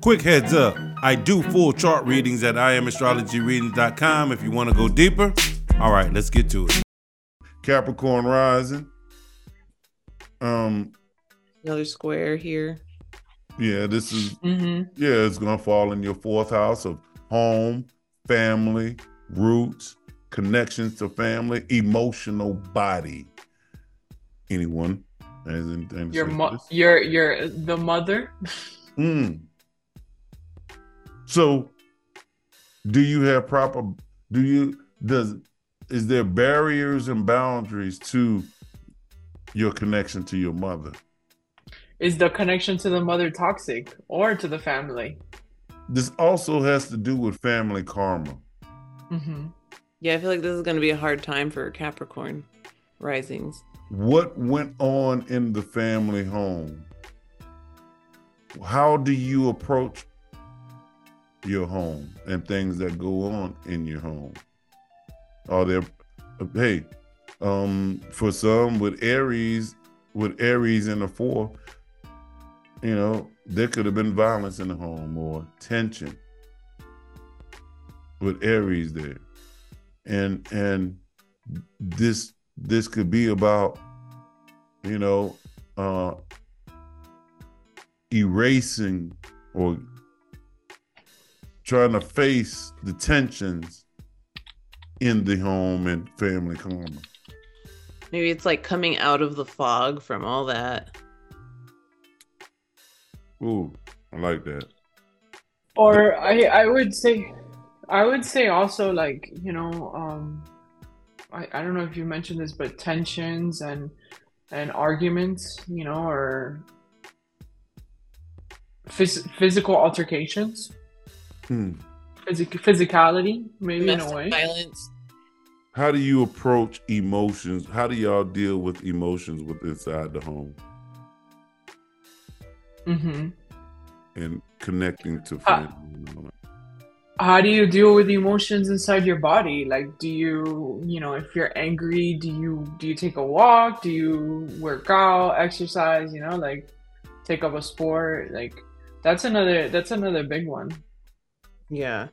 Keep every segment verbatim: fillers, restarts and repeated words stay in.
Quick heads up, I do full chart readings at I am astrology readings dot com if you want to go deeper. All right, let's get to it. Capricorn rising. Um, Another square here. Yeah, this is, mm-hmm. yeah, it's going to fall in your fourth house of home, family, roots, connections to family, emotional body. Anyone? As in, as your, mo- your, your, the mother. Mm. So, do you have proper, do you, does, is there barriers and boundaries to your connection to your mother? Is the connection to the mother toxic or to the family? This also has to do with family karma. Mm-hmm. Yeah, I feel like this is going to be a hard time for Capricorn risings. What went on in the family home? How do you approach your home and things that go on in your home? Are there, hey, um, for some with Aries, with Aries in the fourth, you know, there could have been violence in the home or tension with Aries there. And and this this could be about, you know, uh, erasing or trying to face the tensions in the home and family karma. Maybe it's like coming out of the fog from all that. Ooh, I like that. Or I, I would say, I would say also like, you know, um, I, I don't know if you mentioned this, but tensions and and arguments, you know, or phys- physical altercations, hmm. Physic- physicality, maybe Domestic in a way. Violence. How do you approach emotions? How do y'all deal with emotions with inside the home? Mm-hmm. And connecting to family. Uh, how do you deal with emotions inside your body? Like, do you, you know, if you're angry, do you do you take a walk? Do you work out, exercise? You know, like take up a sport? Like that's another that's another big one. Yeah.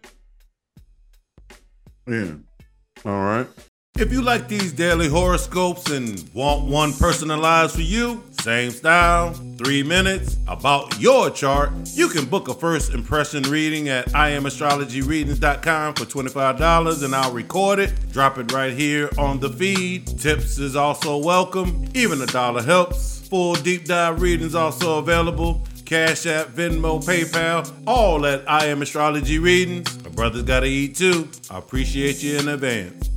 Yeah. All right. If you like these daily horoscopes and want one personalized for you, same style, three minutes, about your chart, you can book a first impression reading at I am astrology readings dot com for twenty-five dollars and I'll record it, drop it right here on the feed. Tips is also welcome. Even a dollar helps. Full deep dive readings also available. Cash App, Venmo, PayPal, all at I Am Astrology Readings. My brother's gotta eat too. I appreciate you in advance.